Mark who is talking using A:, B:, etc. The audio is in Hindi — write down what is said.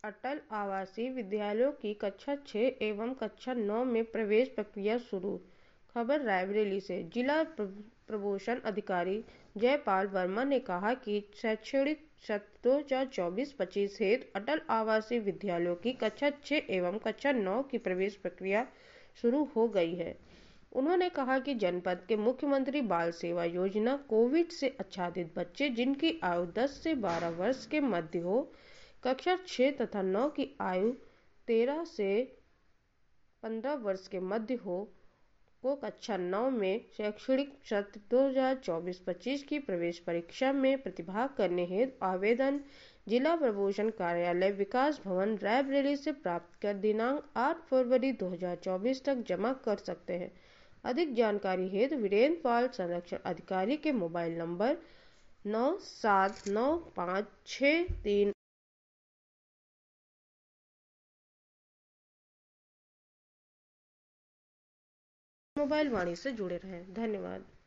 A: अटल आवासीय विद्यालयों की कक्षा 6 एवं कक्षा 9 में प्रवेश प्रक्रिया शुरू। खबर रायबरेली से। जिला प्रबोशन अधिकारी जयपाल वर्मा ने कहा कि शैक्षणिक सत्र 2024-25 हेतु अटल आवासीय विद्यालयों की कक्षा 6 एवं कक्षा 9 की प्रवेश प्रक्रिया शुरू हो गई है। उन्होंने कहा कि जनपद के मुख्यमंत्री बाल सेवा योजना कोविड से आच्छादित बच्चे जिनकी आयु 10 से 12 वर्ष के मध्य हो, कक्षा 6 तथा 9 की आयु 13 से 15 वर्ष के मध्य हो, को कक्षा 9 में शैक्षणिक सत्र 2024-25 की प्रवेश परीक्षा में प्रतिभाग करने हेतु आवेदन जिला प्रबोशन कार्यालय विकास भवन रायबरेली से प्राप्त कर दिनांक 8 फरवरी 2024 तक जमा कर सकते हैं। अधिक जानकारी हेतु वीरेंद्र पाल संरक्षण अधिकारी के मोबाइल नंबर 979563 मोबाइल वाणी से जुड़े रहें। धन्यवाद।